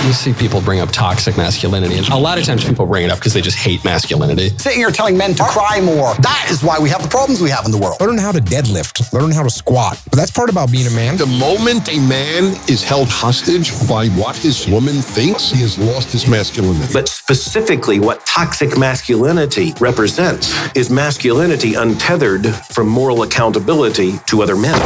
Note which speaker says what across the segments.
Speaker 1: You see people bring up toxic masculinity, and a lot of times people bring it up because they just hate masculinity.
Speaker 2: Sitting here telling men to cry more. That is why we have the problems we have in the world.
Speaker 3: Learn how to deadlift. Learn how to squat. But that's part about being a man.
Speaker 4: The moment a man is held hostage by what his woman thinks, he has lost his masculinity.
Speaker 5: But specifically, what toxic masculinity represents is masculinity untethered from moral accountability to other men.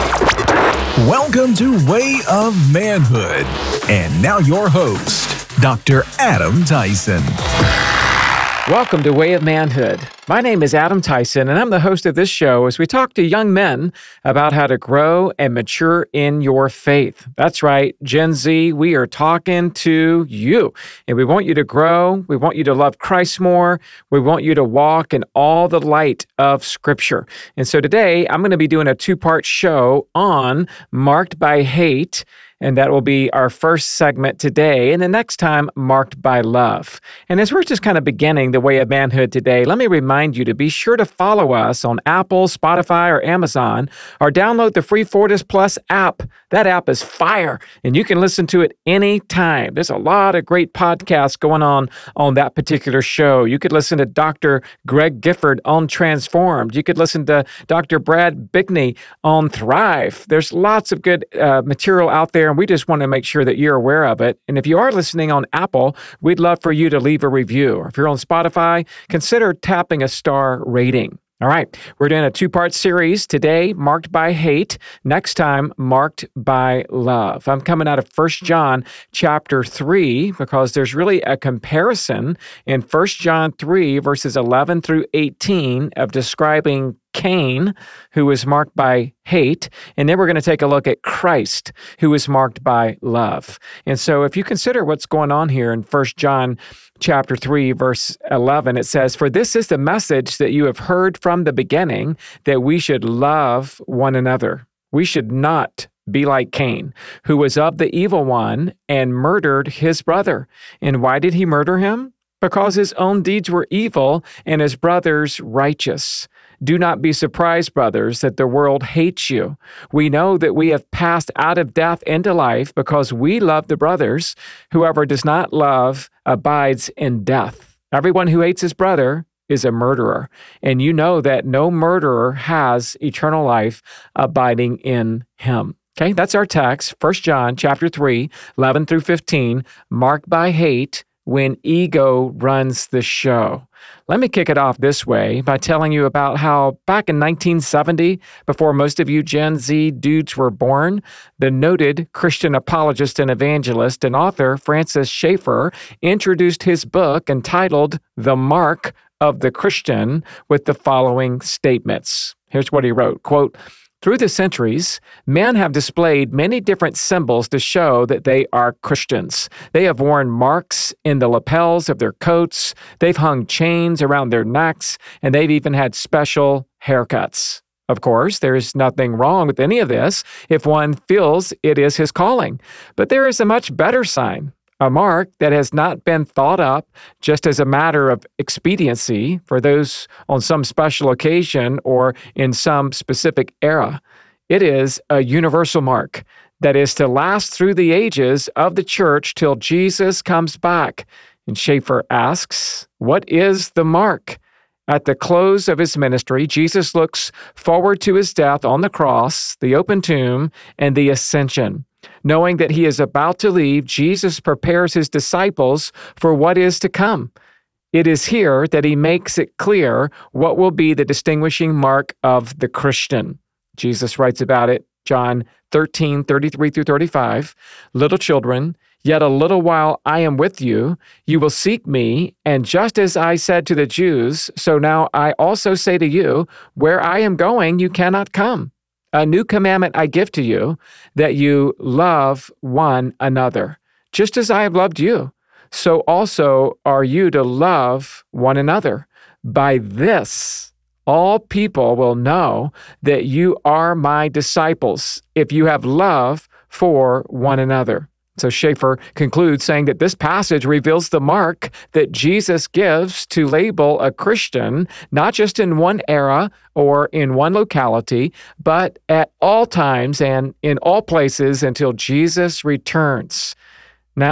Speaker 6: Welcome to Way of Manhood. And now your host, Dr. Adam Tyson.
Speaker 7: Welcome to Way of Manhood. My name is Adam Tyson, and I'm the host of this show as we talk to young men about how to grow and mature in your faith. That's right, Gen Z, we are talking to you. And we want you to grow. We want you to love Christ more. We want you to walk in all the light of Scripture. And so today, I'm going to be doing a two-part show on Marked by Hate. And that will be our first segment today. And the next time, Marked by Love. And as we're just kind of beginning the Way of Manhood today, let me remind you to be sure to follow us on Apple, Spotify, or Amazon, or download the free Fortis Plus app. That app is fire, and you can listen to it anytime. There's a lot of great podcasts going on that particular show. You could listen to Dr. Greg Gifford on Transformed. You could listen to Dr. Brad Bigney on Thrive. There's lots of good material out there, and we just want to make sure that you're aware of it. And if you are listening on Apple, we'd love for you to leave a review. Or if you're on Spotify, consider tapping a star rating. All right, we're doing a two-part series today, Marked by Hate. Next time, Marked by Love. I'm coming out of 1 John chapter 3 because there's really a comparison in 1 John 3 verses 11 through 18 of describing Cain, who was marked by hate, and then we're going to take a look at Christ, who is marked by love. And so if you consider what's going on here in 1 John chapter 3, verse 11, it says, "For this is the message that you have heard from the beginning, that we should love one another. We should not be like Cain, who was of the evil one and murdered his brother." And why did he murder him? Because his own deeds were evil and his brother's righteous. Do not be surprised, brothers, that the world hates you. We know that we have passed out of death into life because we love the brothers. Whoever does not love abides in death. Everyone who hates his brother is a murderer. And you know that no murderer has eternal life abiding in him. Okay, that's our text, 1 John chapter 3, 11 through 15, marked by hate when ego runs the show. Let me kick it off this way by telling you about how back in 1970, before most of you Gen Z dudes were born, the noted Christian apologist and evangelist and author Francis Schaeffer introduced his book entitled The Mark of the Christian with the following statements. Here's what he wrote, quote, "Through the centuries, men have displayed many different symbols to show that they are Christians. They have worn marks in the lapels of their coats, they've hung chains around their necks, and they've even had special haircuts. Of course, there is nothing wrong with any of this if one feels it is his calling. But there is a much better sign. A mark that has not been thought up just as a matter of expediency for those on some special occasion or in some specific era. It is a universal mark that is to last through the ages of the church till Jesus comes back." And Schaeffer asks, what is the mark? At the close of his ministry, Jesus looks forward to his death on the cross, the open tomb, and the ascension. Knowing that he is about to leave, Jesus prepares his disciples for what is to come. It is here that he makes it clear what will be the distinguishing mark of the Christian. Jesus writes about it, John 13, 33 through 35, "Little children, yet a little while I am with you. You will seek me, and just as I said to the Jews, so now I also say to you, where I am going, you cannot come. A new commandment I give to you, that you love one another. Just as I have loved you, so also are you to love one another. By this, all people will know that you are my disciples, if you have love for one another." So Schaeffer concludes saying that this passage reveals the mark that Jesus gives to label a Christian, not just in one era or in one locality, but at all times and in all places until Jesus returns. Now,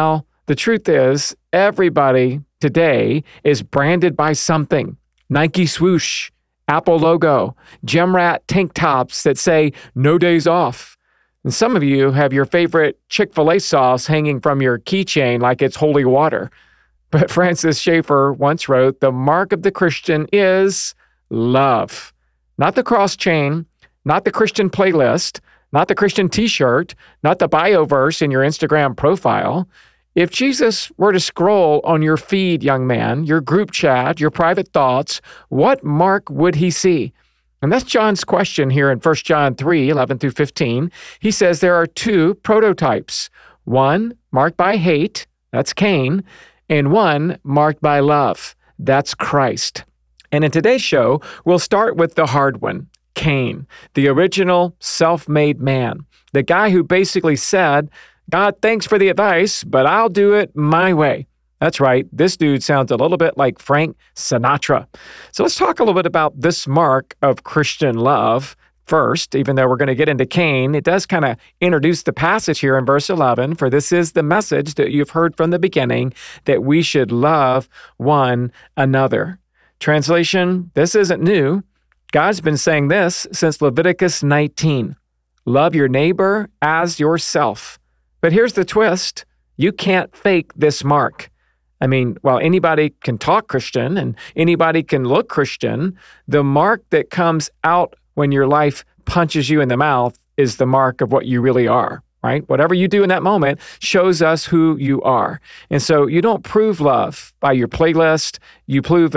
Speaker 7: The truth is, everybody today is branded by something. Nike swoosh, Apple logo, Gemrat tank tops that say no days off. And some of you have your favorite Chick-fil-A sauce hanging from your keychain like it's holy water. But Francis Schaeffer once wrote, the mark of the Christian is love. Not the cross chain, not the Christian playlist, not the Christian t-shirt, not the bio verse in your Instagram profile. If Jesus were to scroll on your feed, young man, your group chat, your private thoughts, what mark would he see? And that's John's question here in 1 John 3, 11 through 15. He says there are two prototypes, one marked by hate, that's Cain, and one marked by love, that's Christ. And in today's show, we'll start with the hard one, Cain, the original self-made man, the guy who basically said, God, thanks for the advice, but I'll do it my way. That's right. This dude sounds a little bit like Frank Sinatra. So let's talk a little bit about this mark of Christian love first. Even though we're going to get into Cain, it does kind of introduce the passage here in verse 11. For this is the message that you've heard from the beginning, that we should love one another. Translation, this isn't new. God's been saying this since Leviticus 19. Love your neighbor as yourself. But here's the twist. You can't fake this mark. I mean, while anybody can talk Christian and anybody can look Christian, the mark that comes out when your life punches you in the mouth is the mark of what you really are, right? Whatever you do in that moment shows us who you are. And so you don't prove love by your playlist, you prove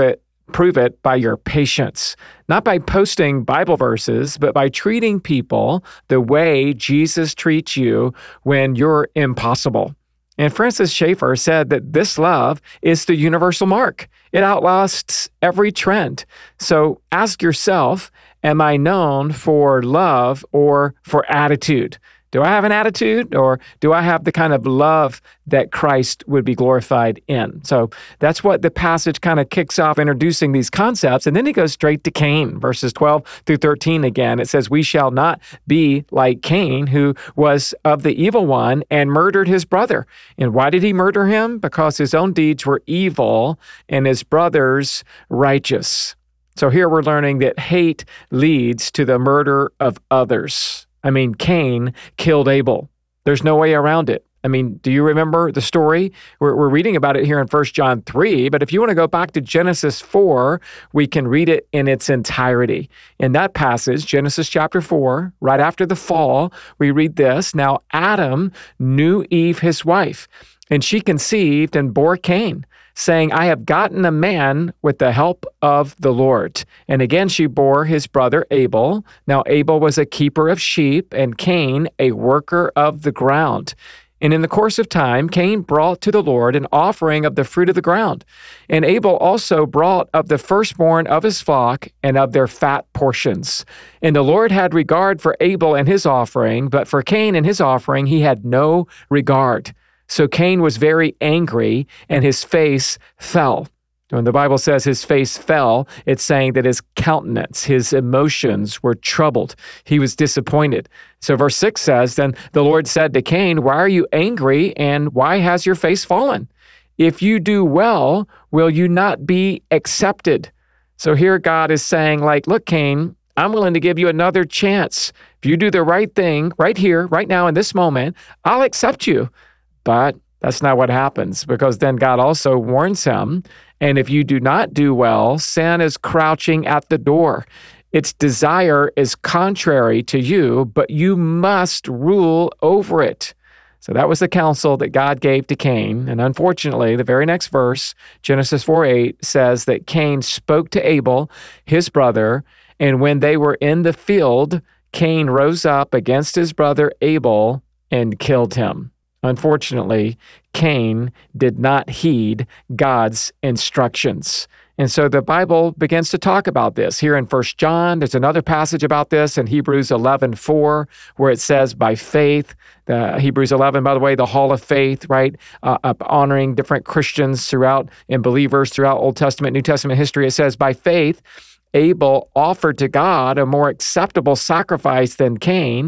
Speaker 7: it by your patience, not by posting Bible verses, but by treating people the way Jesus treats you when you're impossible. And Francis Schaeffer said that this love is the universal mark. It outlasts every trend. So ask yourself, am I known for love or for attitude? Do I have an attitude, or do I have the kind of love that Christ would be glorified in? So that's what the passage kind of kicks off, introducing these concepts. And then it goes straight to Cain, verses 12 through 13 again. It says, we shall not be like Cain, who was of the evil one and murdered his brother. And why did he murder him? Because his own deeds were evil and his brother's righteous. So here we're learning that hate leads to the murder of others. I mean, Cain killed Abel. There's no way around it. I mean, do you remember the story? We're reading about it here in 1 John 3, but if you want to go back to Genesis 4, we can read it in its entirety. In that passage, Genesis chapter 4, right after the fall, we read this, now Adam knew Eve, his wife, and she conceived and bore Cain, saying, I have gotten a man with the help of the Lord. And again, she bore his brother Abel. Now Abel was a keeper of sheep, and Cain a worker of the ground. And in the course of time, Cain brought to the Lord an offering of the fruit of the ground. And Abel also brought of the firstborn of his flock and of their fat portions. And the Lord had regard for Abel and his offering, but for Cain and his offering he had no regard. So Cain was very angry, and his face fell. When the Bible says his face fell, it's saying that his countenance, his emotions were troubled. He was disappointed. So verse 6 says, then the Lord said to Cain, why are you angry, and why has your face fallen? If you do well, will you not be accepted? So here God is saying, like, look, Cain, I'm willing to give you another chance. If you do the right thing right here, right now, in this moment, I'll accept you. But that's not what happens, because then God also warns him, and if you do not do well, sin is crouching at the door. Its desire is contrary to you, but you must rule over it. So that was the counsel that God gave to Cain. And unfortunately, the very next verse, Genesis 4:8, says that Cain spoke to Abel, his brother, and when they were in the field, Cain rose up against his brother Abel and killed him. Unfortunately, Cain did not heed God's instructions. And so the Bible begins to talk about this. Here in 1 John, there's another passage about this in Hebrews 11:4, where it says, by faith, Hebrews 11, by the way, the hall of faith, right? Honoring different Christians throughout and believers throughout Old Testament, New Testament history. It says, by faith, Abel offered to God a more acceptable sacrifice than Cain,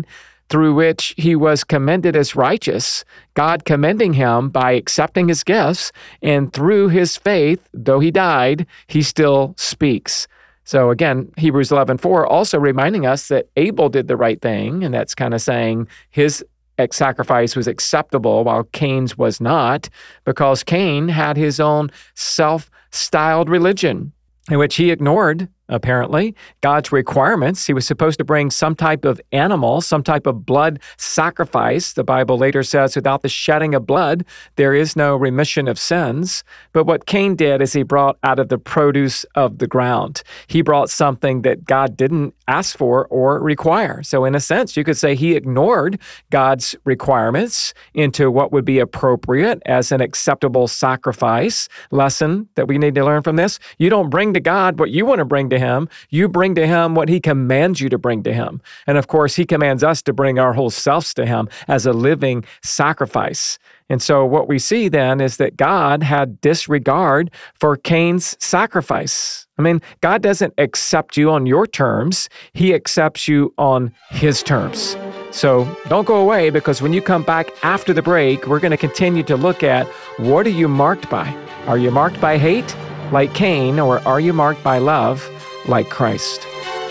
Speaker 7: through which he was commended as righteous, God commending him by accepting his gifts, and through his faith, though he died, he still speaks. So again, Hebrews 11:4 also reminding us that Abel did the right thing, and that's kind of saying his sacrifice was acceptable while Cain's was not, because Cain had his own self-styled religion in which he ignored, apparently, God's requirements. He was supposed to bring some type of animal, some type of blood sacrifice. The Bible later says, without the shedding of blood, there is no remission of sins. But what Cain did is he brought out of the produce of the ground. He brought something that God didn't ask for or require. So in a sense, you could say he ignored God's requirements into what would be appropriate as an acceptable sacrifice. Lesson that we need to learn from this: you don't bring to God what you want to bring to him. You bring to him what he commands you to bring to him. And of course, he commands us to bring our whole selves to him as a living sacrifice. And so what we see then is that God had disregard for Cain's sacrifice. I mean, God doesn't accept you on your terms. He accepts you on his terms. So don't go away, because when you come back after the break, we're going to continue to look at, what are you marked by? Are you marked by hate, like Cain, or are you marked by love, like Christ?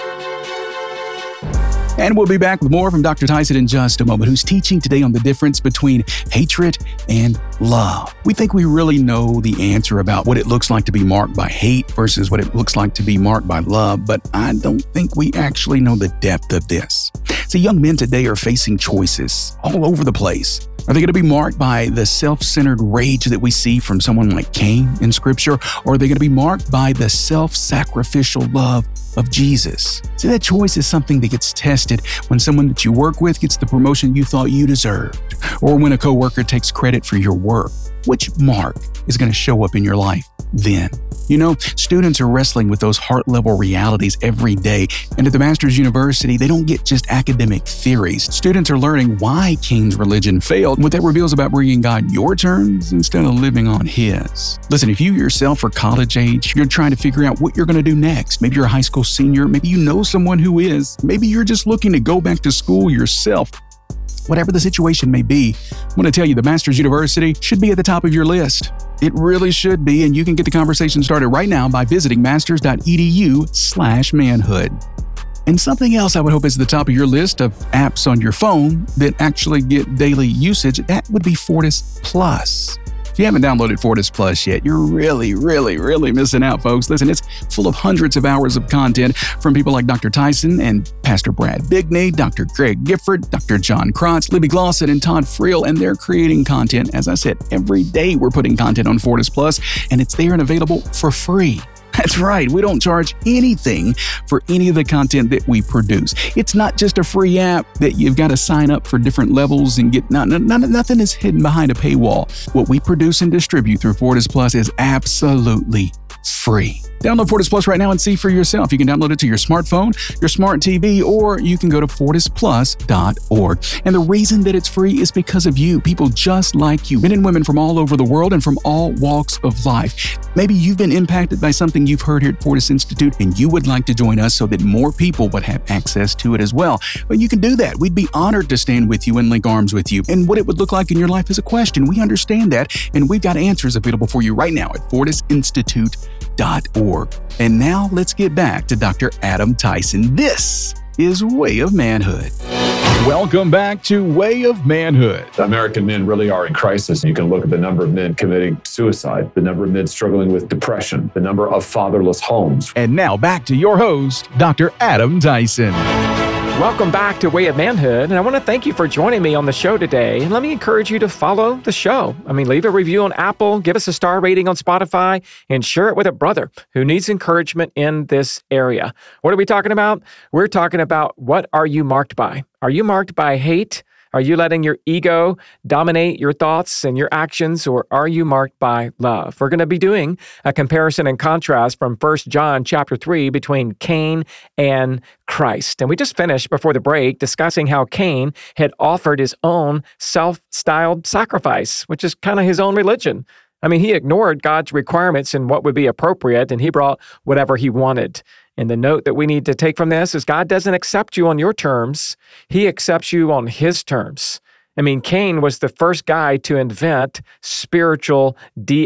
Speaker 8: And we'll be back with more from Dr. Tyson in just a moment, who's teaching today on the difference between hatred and love. We think we really know the answer about what it looks like to be marked by hate versus what it looks like to be marked by love, but I don't think we actually know the depth of this. See, young men today are facing choices all over the place. Are they going to be marked by the self-centered rage that we see from someone like Cain in Scripture, or are they going to be marked by the self-sacrificial love of Jesus? See, that choice is something that gets tested when someone that you work with gets the promotion you thought you deserved, or when a coworker takes credit for your work. Which mark is going to show up in your life then? You know, students are wrestling with those heart-level realities every day, and at the Masters University, they don't get just academic theories. Students are learning why Cain's religion failed, and what that reveals about bringing God your terms instead of living on his. Listen, if you yourself are college age, you're trying to figure out what you're going to do next. Maybe you're a high school senior, maybe you know someone who is, maybe you're just looking to go back to school yourself. Whatever the situation may be, I want to tell you the Masters University should be at the top of your list. It really should be, and you can get the conversation started right now by visiting masters.edu/manhood. And something else I would hope is at the top of your list of apps on your phone that actually get daily usage, that would be Fortis Plus. If you haven't downloaded Fortis Plus yet, you're really missing out, folks. Listen, it's full of hundreds of hours of content from people like Dr. Tyson and Pastor Brad Bigney, Dr. Greg Gifford, Dr. John Krotz, Libby Glosson, and Todd Friel, and they're creating content. As I said, every day we're putting content on Fortis Plus, and it's there and available for free. That's right, we don't charge anything for any of the content that we produce. It's not just a free app that you've got to sign up for different levels and get, nothing is hidden behind a paywall. What we produce and distribute through Fortis Plus is absolutely free. Download Fortis Plus right now and see for yourself. You can download it to your smartphone, your smart TV, or you can go to fortisplus.org. And the reason that it's free is because of you, people just like you, men and women from all over the world and from all walks of life. Maybe you've been impacted by something you've heard here at Fortis Institute, and you would like to join us so that more people would have access to it as well. Well, you can do that. We'd be honored to stand with you and link arms with you. And what it would look like in your life is a question. We understand that, and we've got answers available for you right now at fortisinstitute.org. And now let's get back to Dr. Adam Tyson. This is Way of Manhood.
Speaker 6: Welcome back to Way of Manhood.
Speaker 9: American men really are in crisis. You can look at the number of men committing suicide, the number of men struggling with depression, the number of fatherless homes.
Speaker 6: And now back to your host, Dr. Adam Tyson.
Speaker 7: Welcome back to Way of Manhood, and I want to thank you for joining me on the show today. And let me encourage you to follow the show. Leave a review on Apple, give us a star rating on Spotify, and share it with a brother who needs encouragement in this area. What are we talking about? We're talking about, what are you marked by? Are you marked by hate? Are you letting your ego dominate your thoughts and your actions, or are you marked by love? We're going to be doing a comparison and contrast from 1 John chapter 3 between Cain and Christ. And we just finished before the break discussing how Cain had offered his own self-styled sacrifice, which is kind of his own religion. He ignored God's requirements and what would be appropriate, and he brought whatever he wanted. And the note that we need to take from this is God doesn't accept you on your terms. He accepts you on his terms. I mean, Cain was the first guy to invent spiritual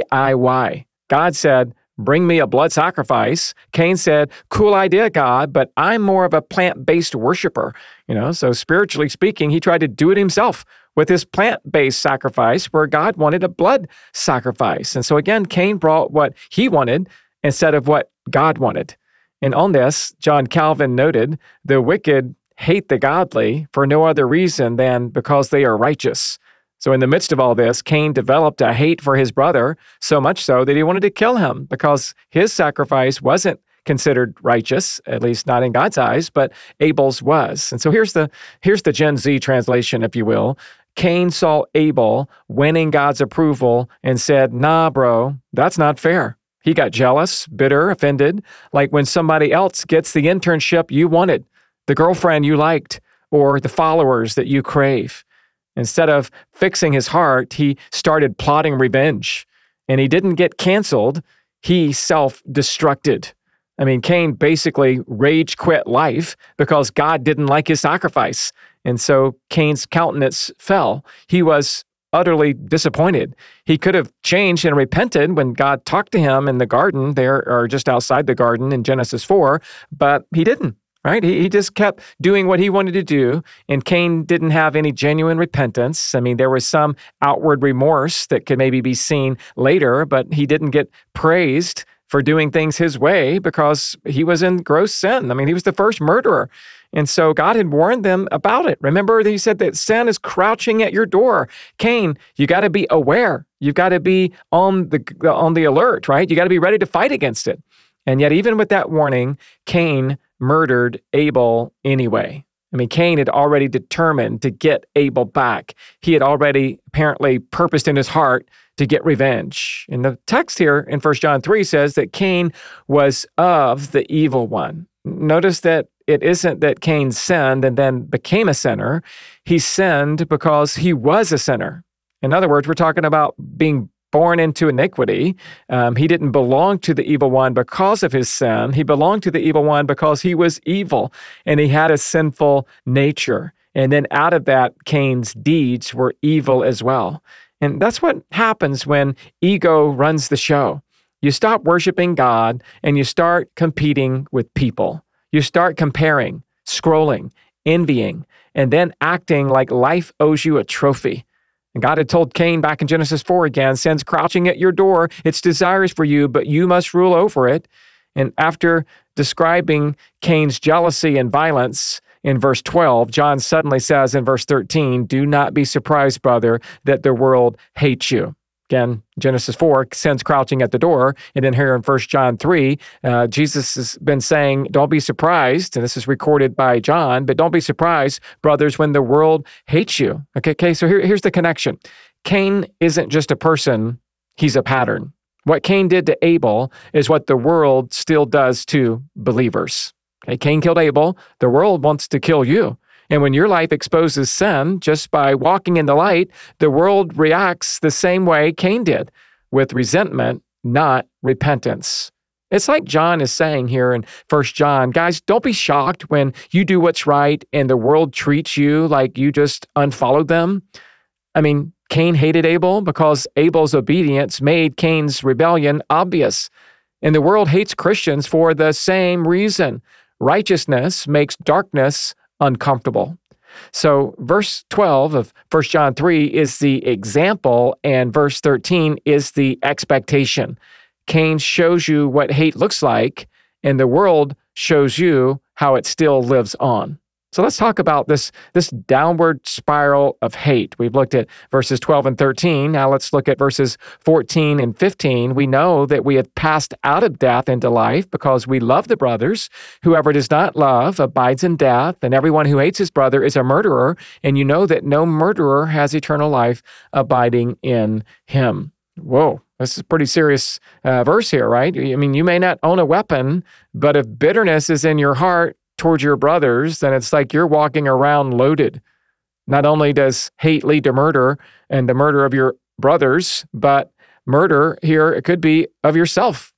Speaker 7: DIY. God said, bring me a blood sacrifice. Cain said, cool idea, God, but I'm more of a plant-based worshiper. So spiritually speaking, he tried to do it himself with his plant-based sacrifice where God wanted a blood sacrifice. And so again, Cain brought what he wanted instead of what God wanted. And on this, John Calvin noted, the wicked hate the godly for no other reason than because they are righteous. So in the midst of all this, Cain developed a hate for his brother, so much so that he wanted to kill him because his sacrifice wasn't considered righteous, at least not in God's eyes, but Abel's was. And so here's the Gen Z translation, if you will. Cain saw Abel winning God's approval and said, nah, bro, that's not fair. He got jealous, bitter, offended, like when somebody else gets the internship you wanted, the girlfriend you liked, or the followers that you crave. Instead of fixing his heart, he started plotting revenge. And he didn't get canceled, he self-destructed. I mean, Cain basically rage quit life because God didn't like his sacrifice. And so Cain's countenance fell. He was utterly disappointed. He could have changed and repented when God talked to him in the garden there, or just outside the garden in Genesis 4, but he didn't, right? He just kept doing what he wanted to do, and Cain didn't have any genuine repentance. I mean, there was some outward remorse that could maybe be seen later, but he didn't get praised for doing things his way because he was in gross sin. I mean, he was the first murderer. And so God had warned them about it. Remember, he said that sin is crouching at your door. Cain, you got to be aware. You've got to be on the alert, right? You got to be ready to fight against it. And yet, even with that warning, Cain murdered Abel anyway. I mean, Cain had already determined to get Abel back. He had already apparently purposed in his heart to get revenge. And the text here in 1 John 3 says that Cain was of the evil one. Notice that it isn't that Cain sinned and then became a sinner. He sinned because he was a sinner. In other words, we're talking about being born into iniquity. He didn't belong to the evil one because of his sin. He belonged to the evil one because he was evil and he had a sinful nature. And then out of that, Cain's deeds were evil as well. And that's what happens when ego runs the show. You stop worshiping God and you start competing with people. You start comparing, scrolling, envying, and then acting like life owes you a trophy. And God had told Cain back in Genesis 4 again, sin's crouching at your door, its desires for you, but you must rule over it. And after describing Cain's jealousy and violence in verse 12, John suddenly says in verse 13, do not be surprised, brother, that the world hates you. Again, Genesis 4, sin's crouching at the door. And then here in 1 John 3, Jesus has been saying, don't be surprised, and this is recorded by John, but don't be surprised, brothers, when the world hates you. Okay, so here's the connection. Cain isn't just a person, he's a pattern. What Cain did to Abel is what the world still does to believers. Okay, Cain killed Abel, the world wants to kill you. And when your life exposes sin, just by walking in the light, the world reacts the same way Cain did, with resentment, not repentance. It's like John is saying here in 1 John, guys, don't be shocked when you do what's right and the world treats you like you just unfollowed them. I mean, Cain hated Abel because Abel's obedience made Cain's rebellion obvious. And the world hates Christians for the same reason. Righteousness makes darkness uncomfortable. So verse 12 of 1 John 3 is the example, and verse 13 is the expectation. Cain shows you what hate looks like, and the world shows you how it still lives on. So let's talk about this downward spiral of hate. We've looked at verses 12 and 13. Now let's look at verses 14 and 15. We know that we have passed out of death into life because we love the brothers. Whoever does not love abides in death, and everyone who hates his brother is a murderer, and you know that no murderer has eternal life abiding in him. Whoa, this is a pretty serious verse here, right? I mean, you may not own a weapon, but if bitterness is in your heart towards your brothers, then it's like you're walking around loaded. Not only does hate lead to murder and the murder of your brothers, but murder here, it could be of yourself.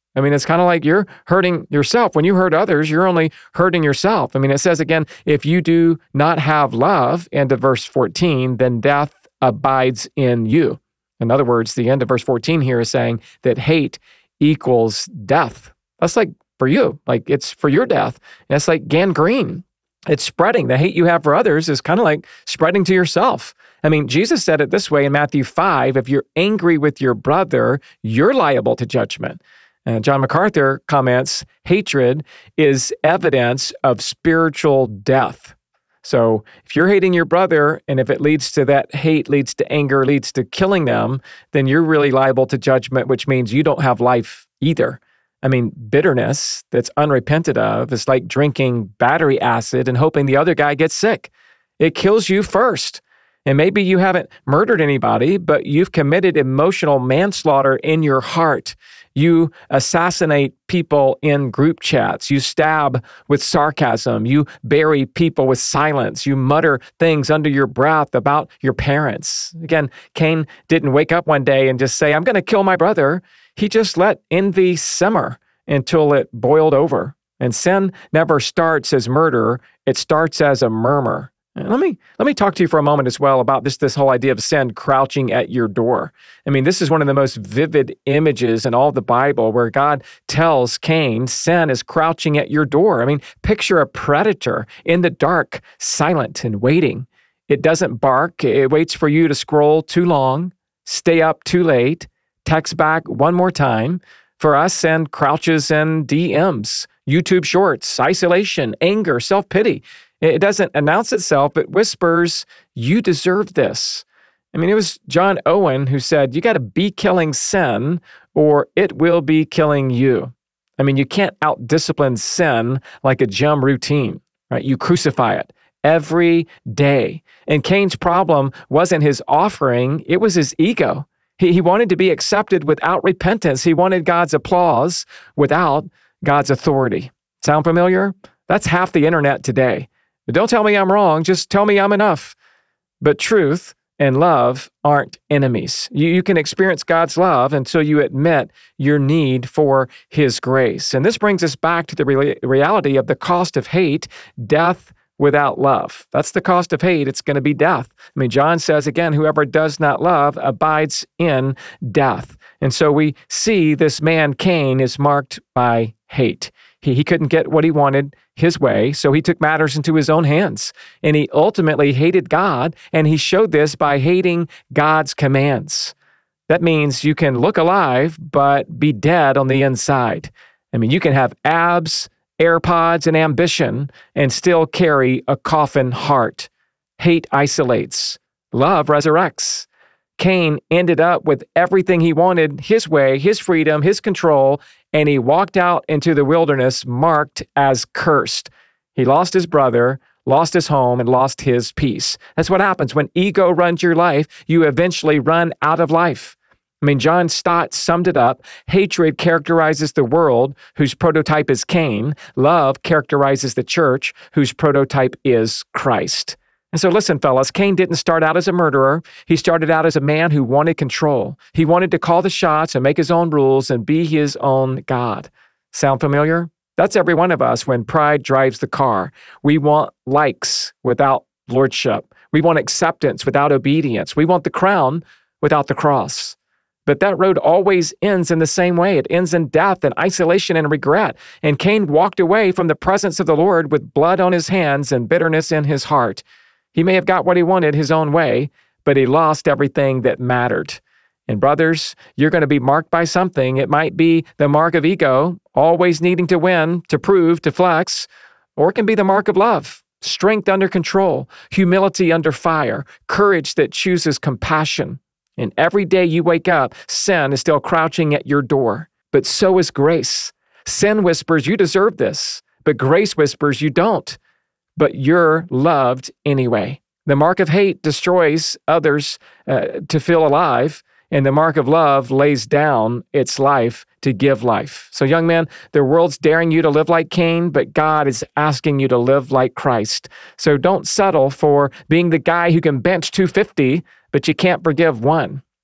Speaker 7: I mean, it's kind of like you're hurting yourself. When you hurt others, you're only hurting yourself. I mean, it says again, if you do not have love, end of verse 14, then death abides in you. In other words, the end of verse 14 here is saying that hate equals death. That's like for you, like it's for your death. And it's like gangrene. It's spreading. The hate you have for others is kind of like spreading to yourself. I mean, Jesus said it this way in Matthew 5, if you're angry with your brother, you're liable to judgment. John MacArthur comments, hatred is evidence of spiritual death. So if you're hating your brother, and if it leads to that hate, leads to anger, leads to killing them, then you're really liable to judgment, which means you don't have life either. I mean, bitterness that's unrepented of is like drinking battery acid and hoping the other guy gets sick. It kills you first. And maybe you haven't murdered anybody, but you've committed emotional manslaughter in your heart. You assassinate people in group chats. You stab with sarcasm. You bury people with silence. You mutter things under your breath about your parents. Again, Cain didn't wake up one day and just say, I'm going to kill my brother. He just let envy simmer until it boiled over. And sin never starts as murder. It starts as a murmur. And let me talk to you for a moment as well about this whole idea of sin crouching at your door. I mean, this is one of the most vivid images in all the Bible where God tells Cain, sin is crouching at your door. I mean, picture a predator in the dark, silent and waiting. It doesn't bark. It waits for you to scroll too long, stay up too late, text back one more time. For us, sin crouches in DMs, YouTube shorts, isolation, anger, self-pity. It doesn't announce itself, but whispers, you deserve this. I mean, it was John Owen who said, you got to be killing sin or it will be killing you. I mean, you can't out-discipline sin like a gym routine, right? You crucify it every day. And Cain's problem wasn't his offering, it was his ego. He wanted to be accepted without repentance. He wanted God's applause without God's authority. Sound familiar? That's half the internet today. But don't tell me I'm wrong, just tell me I'm enough. But truth and love aren't enemies. You can experience God's love until you admit your need for His grace. And this brings us back to the reality of the cost of hate, death without love. That's the cost of hate. It's going to be death. I mean, John says again, whoever does not love abides in death. And so we see this man, Cain, is marked by hate. He couldn't get what he wanted his way, so he took matters into his own hands. And he ultimately hated God, and he showed this by hating God's commands. That means you can look alive, but be dead on the inside. I mean, you can have abs, AirPods, and ambition, and still carry a coffin heart. Hate isolates. Love resurrects. Cain ended up with everything he wanted, his way, his freedom, his control, and he walked out into the wilderness marked as cursed. He lost his brother, lost his home, and lost his peace. That's what happens when ego runs your life. You eventually run out of life. I mean, John Stott summed it up. Hatred characterizes the world, whose prototype is Cain. Love characterizes the church, whose prototype is Christ. And so listen, fellas, Cain didn't start out as a murderer. He started out as a man who wanted control. He wanted to call the shots and make his own rules and be his own God. Sound familiar? That's every one of us when pride drives the car. We want likes without lordship. We want acceptance without obedience. We want the crown without the cross. But that road always ends in the same way. It ends in death and isolation and regret. And Cain walked away from the presence of the Lord with blood on his hands and bitterness in his heart. He may have got what he wanted his own way, but he lost everything that mattered. And brothers, you're going to be marked by something. It might be the mark of ego, always needing to win, to prove, to flex, or it can be the mark of love, strength under control, humility under fire, courage that chooses compassion. And every day you wake up, sin is still crouching at your door, but so is grace. Sin whispers, you deserve this, but grace whispers, you don't. But you're loved anyway. The mark of hate destroys others to feel alive, and the mark of love lays down its life to give life. So young man, the world's daring you to live like Cain, but God is asking you to live like Christ. So don't settle for being the guy who can bench 250, but you can't forgive one.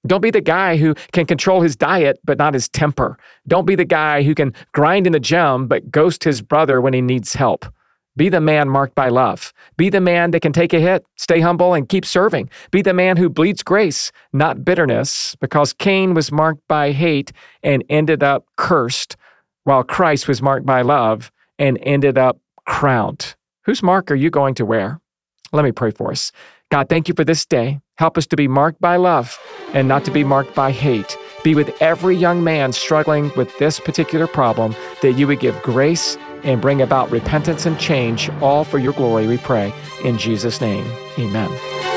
Speaker 7: Don't be the guy who can control his diet but not his temper. Don't be the guy who can grind in the gym but ghost his brother when he needs help. Be the man marked by love. Be the man that can take a hit, stay humble, and keep serving. Be the man who bleeds grace, not bitterness, because Cain was marked by hate and ended up cursed, while Christ was marked by love and ended up crowned. Whose mark are you going to wear? Let me pray for us. God, thank you for this day. Help us to be marked by love and not to be marked by hate. Be with every young man struggling with this particular problem, that you would give grace and bring about repentance and change, all for your glory, we pray. In Jesus' name, amen.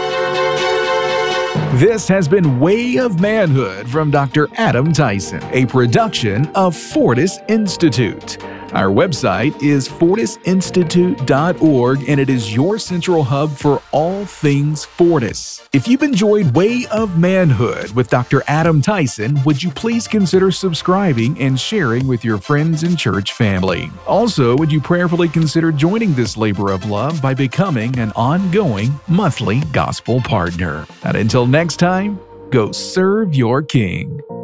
Speaker 6: This has been Way of Manhood from Dr. Adam Tyson, a production of Fortis Institute. Our website is fortisinstitute.org, and it is your central hub for all things Fortis. If you've enjoyed Way of Manhood with Dr. Adam Tyson, would you please consider subscribing and sharing with your friends and church family? Also, would you prayerfully consider joining this labor of love by becoming an ongoing monthly gospel partner? And until next time, go serve your King.